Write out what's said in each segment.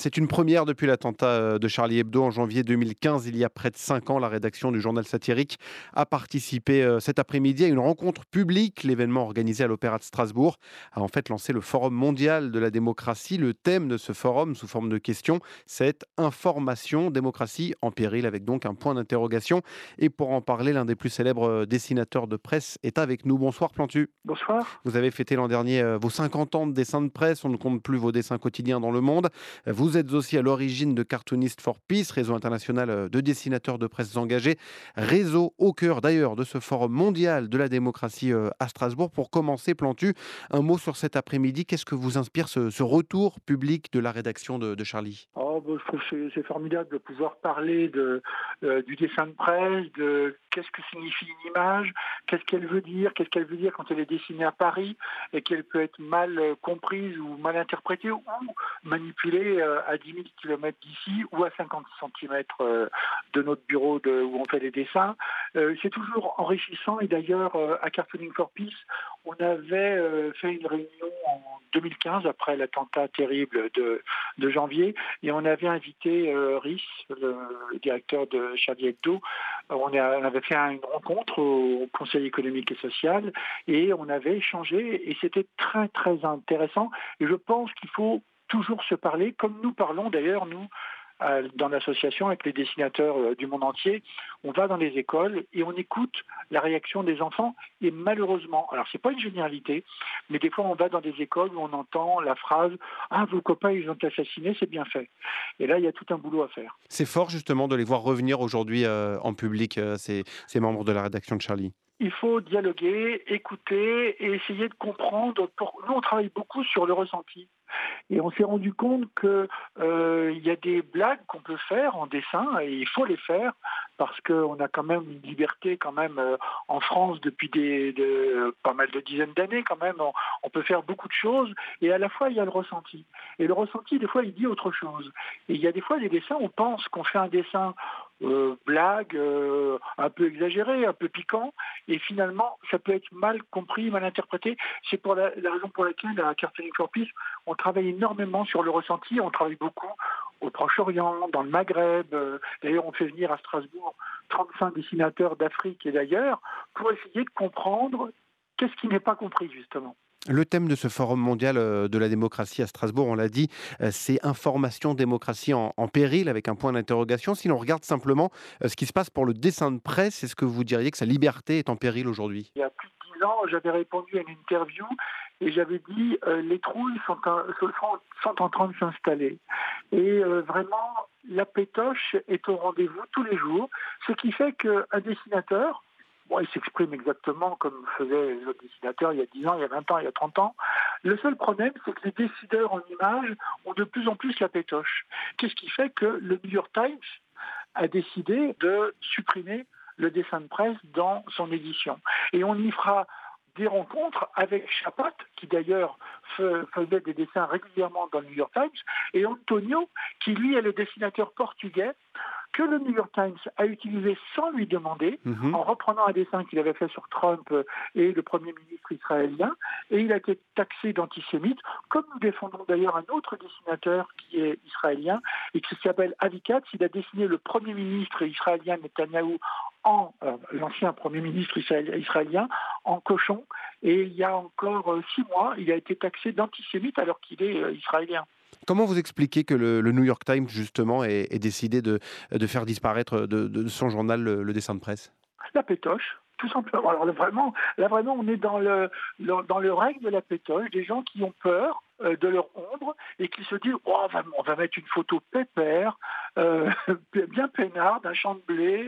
C'est une première depuis l'attentat de Charlie Hebdo en janvier 2015. Il y a près de 5 ans, la rédaction du journal satirique a participé cet après-midi à une rencontre publique. L'événement organisé à l'Opéra de Strasbourg a en fait lancé le Forum mondial de la démocratie. Le thème de ce forum, sous forme de questions, c'est information, démocratie en péril, avec donc un point d'interrogation. Et pour en parler, l'un des plus célèbres dessinateurs de presse est avec nous. Bonsoir Plantu. Bonsoir. Vous avez fêté l'an dernier vos 50 ans de dessin de presse. On ne compte plus vos dessins quotidiens dans le monde. Vous êtes aussi à l'origine de Cartoonist for Peace, réseau international de dessinateurs de presse engagés, réseau au cœur d'ailleurs de ce forum mondial de la démocratie à Strasbourg. Pour commencer, Plantu, un mot sur cet après-midi. Qu'est-ce que vous inspire ce retour public de la rédaction de Charlie? Oh, bah, je trouve que c'est formidable de pouvoir parler du dessin de presse, de qu'est-ce que signifie une image, qu'est-ce qu'elle veut dire quand elle est dessinée à Paris et qu'elle peut être mal comprise ou mal interprétée ou manipulée à 10 000 km d'ici ou à 50 centimètres de notre bureau où on fait les dessins. C'est toujours enrichissant et d'ailleurs à Cartooning for Peace, on avait fait une réunion en 2015 après l'attentat terrible de janvier et on avait invité Rhys, le directeur de Charlie Hebdo. On avait fait une rencontre au Conseil économique et social et on avait échangé et c'était très très intéressant et je pense qu'il faut toujours se parler comme nous parlons d'ailleurs nous dans l'association avec les dessinateurs du monde entier. On va dans les écoles et on écoute la réaction des enfants et malheureusement, alors c'est pas une généralité, mais des fois on va dans des écoles où on entend la phrase « Ah, vos copains ils ont assassiné, c'est bien fait ». Et là il y a tout un boulot à faire. C'est fort justement de les voir revenir aujourd'hui en public, ces membres de la rédaction de Charlie. Il faut dialoguer, écouter et essayer de comprendre. Nous, on travaille beaucoup sur le ressenti. Et on s'est rendu compte que il y a des blagues qu'on peut faire en dessin et il faut les faire parce qu'on a quand même une liberté quand même en France depuis pas mal de dizaines d'années quand même. On peut faire beaucoup de choses et à la fois il y a le ressenti. Et le ressenti, des fois, il dit autre chose. Et il y a des fois des dessins, on pense qu'on fait un dessin blague, un peu exagéré, un peu piquant, et finalement, ça peut être mal compris, mal interprété. C'est pour la raison pour laquelle, à Cartooning for Peace, on travaille énormément sur le ressenti, on travaille beaucoup au Proche-Orient, dans le Maghreb. D'ailleurs, on fait venir à Strasbourg 35 dessinateurs d'Afrique et d'ailleurs, pour essayer de comprendre qu'est-ce qui n'est pas compris, justement. Le thème de ce forum mondial de la démocratie à Strasbourg, on l'a dit, c'est information, démocratie en péril, avec un point d'interrogation. Si l'on regarde simplement ce qui se passe pour le dessin de presse, est-ce que vous diriez que sa liberté est en péril aujourd'hui? Il y a plus de 10 ans, j'avais répondu à une interview et j'avais dit les trouilles sont en train de s'installer. Et vraiment, la pétoche est au rendez-vous tous les jours, ce qui fait qu'un dessinateur, bon, il s'exprime exactement comme faisaient les autres dessinateurs il y a 10 ans, il y a 20 ans, il y a 30 ans. Le seul problème, c'est que les décideurs en images ont de plus en plus la pétoche. Qu'est-ce qui fait que le New York Times a décidé de supprimer le dessin de presse dans son édition. Et on y fera des rencontres avec Chapat, qui d'ailleurs faisait des dessins régulièrement dans le New York Times, et Antonio, qui lui est le dessinateur portugais, que le New York Times a utilisé sans lui demander, Mhm. en reprenant un dessin qu'il avait fait sur Trump et le Premier ministre israélien, et il a été taxé d'antisémite, comme nous défendons d'ailleurs un autre dessinateur qui est israélien, et qui s'appelle Avi Katz. Il a dessiné le Premier ministre israélien Netanyahou l'ancien Premier ministre israélien, en cochon, et il y a encore 6 mois, il a été taxé d'antisémite alors qu'il est israélien. Comment vous expliquez que le New York Times, justement, ait décidé de faire disparaître de son journal le dessin de presse? La pétoche, tout simplement. Alors là, vraiment, on est dans le règne de la pétoche, des gens qui ont peur de leur ombre et qui se disent oh, on va mettre une photo pépère, bien peinard, d'un champ de blé,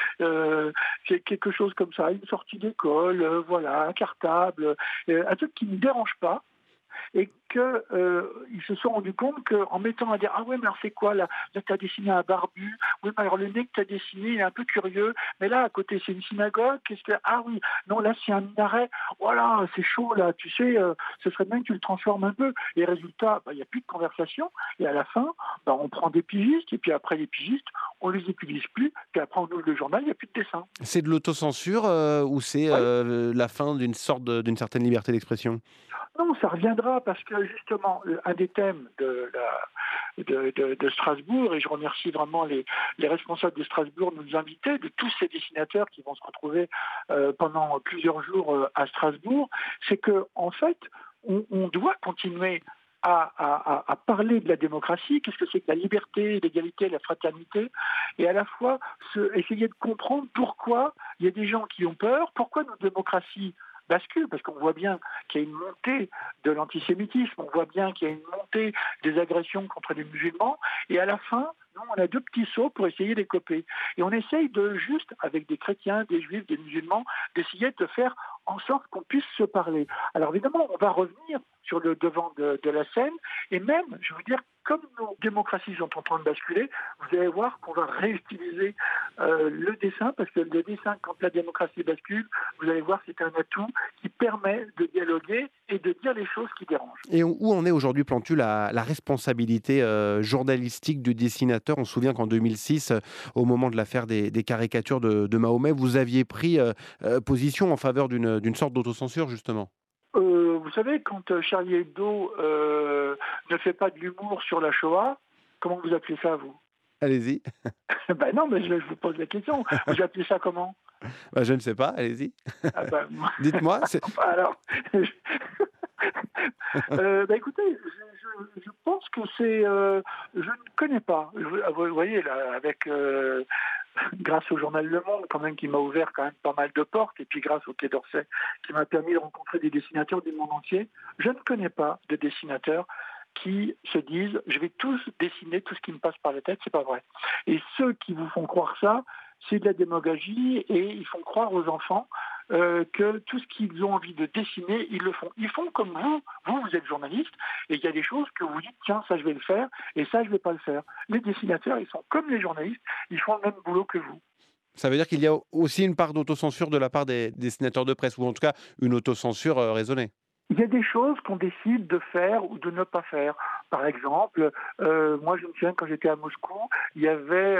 quelque chose comme ça, une sortie d'école, voilà, un cartable, un truc qui ne dérange pas. Et qu'ils se sont rendus compte qu'en mettant à dire ah ouais mais alors c'est quoi là t'as dessiné un barbu, oui mais alors le nez que t'as dessiné il est un peu curieux, mais là à côté c'est une synagogue, qu'est-ce que ah oui non là c'est un minaret, voilà c'est chaud là tu sais ce serait bien que tu le transformes un peu, et résultat il n'y a plus de conversation et à la fin on prend des pigistes et puis après les pigistes on les utilise plus, puis après on ouvre le journal, il n'y a plus de dessin. C'est de l'autocensure ou c'est Oui. la fin d'une certaine liberté d'expression? Non, ça reviendra parce que justement, un des thèmes de Strasbourg, et je remercie vraiment les responsables de Strasbourg de nous inviter, de tous ces dessinateurs qui vont se retrouver pendant plusieurs jours à Strasbourg, c'est que en fait, on doit continuer à parler de la démocratie, qu'est-ce que c'est que la liberté, l'égalité, la fraternité, et à la fois essayer de comprendre pourquoi il y a des gens qui ont peur, pourquoi notre démocratie bascule, parce qu'on voit bien qu'il y a une montée de l'antisémitisme, on voit bien qu'il y a une montée des agressions contre les musulmans, et à la fin, nous, on a deux petits sauts pour essayer de les coper. Et on essaye de juste, avec des chrétiens, des juifs, des musulmans, d'essayer de faire en sorte qu'on puisse se parler. Alors évidemment, on va revenir sur le devant de la scène, et même, je veux dire, comme nos démocraties sont en train de basculer, vous allez voir qu'on va réutiliser le dessin, parce que le dessin, quand la démocratie bascule, vous allez voir, c'est un atout qui permet de dialoguer et de dire les choses qui dérangent. Et où en est aujourd'hui, Plantu, la responsabilité journalistique du dessinateur? On se souvient qu'en 2006, au moment de l'affaire des caricatures de Mahomet, vous aviez pris position en faveur d'une sorte d'autocensure, justement. Vous savez, quand Charlie Hebdo ne fait pas de l'humour sur la Shoah, comment vous appelez ça, vous? Allez-y. Ben non, mais je vous pose la question. Vous appelez ça comment? Bah, je ne sais pas, allez-y. Ah ben, moi, Dites-moi. alors, écoutez, je pense que c'est, je ne connais pas. Vous voyez là, avec grâce au journal Le Monde, quand même, qui m'a ouvert quand même pas mal de portes, et puis grâce au Quai d'Orsay, qui m'a permis de rencontrer des dessinateurs du monde entier, je ne connais pas de dessinateurs qui se disent je vais tous dessiner tout ce qui me passe par la tête, c'est pas vrai. Et ceux qui vous font croire ça, c'est de la démagogie, et ils font croire aux enfants que tout ce qu'ils ont envie de dessiner, ils le font. Ils font comme vous êtes journaliste, et il y a des choses que vous dites, tiens, ça je vais le faire, et ça je vais pas le faire. Les dessinateurs, ils sont comme les journalistes, ils font le même boulot que vous. Ça veut dire qu'il y a aussi une part d'autocensure de la part des dessinateurs de presse, ou en tout cas une autocensure raisonnée. Il y a des choses qu'on décide de faire ou de ne pas faire. Par exemple, moi je me souviens quand j'étais à Moscou, il y avait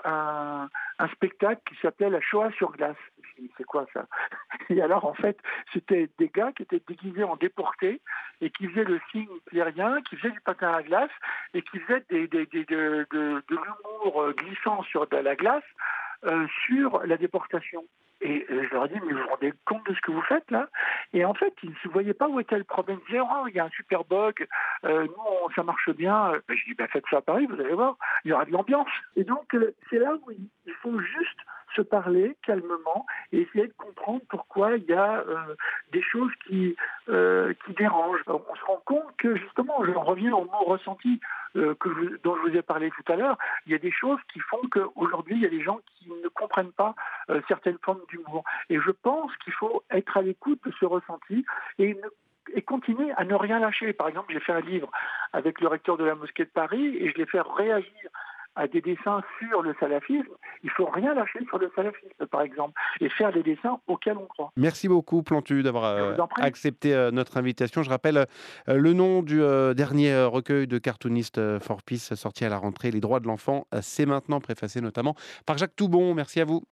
un spectacle qui s'appelait La Shoah sur glace. Je me suis dit, c'est quoi ça? Et alors en fait, c'était des gars qui étaient déguisés en déportés et qui faisaient le signe hitlérien, qui faisaient du patin à glace et qui faisaient de l'humour glissant sur de la glace sur la déportation. Et je leur ai dit, mais vous vous rendez compte de ce que vous faites là? Et en fait, ils ne voyaient pas où était le problème. Ils disaient, oh, il y a un super bug, ça marche bien. Je dis, faites ça à Paris, vous allez voir, il y aura de l'ambiance. Et donc, c'est là où il faut juste se parler calmement et essayer de comprendre pourquoi il y a des choses qui dérangent. On se rend compte que, justement, je reviens au mot ressenti dont je vous ai parlé tout à l'heure, il y a des choses qui font qu'aujourd'hui, il y a des gens qui ne comprennent pas certaines formes d'humour. Et je pense qu'il faut être à l'écoute de ce ressenti et continuer à ne rien lâcher. Par exemple, j'ai fait un livre avec le recteur de la mosquée de Paris et je l'ai fait réagir à des dessins sur le salafisme. Il ne faut rien lâcher sur le salafisme, par exemple, et faire des dessins auxquels on croit. Merci beaucoup, Plantu, d'avoir Je vous en prie. accepté notre invitation. Je rappelle le nom du dernier recueil de cartoonistes For Peace sorti à la rentrée, Les droits de l'enfant, c'est maintenant, préfacé notamment par Jacques Toubon. Merci à vous.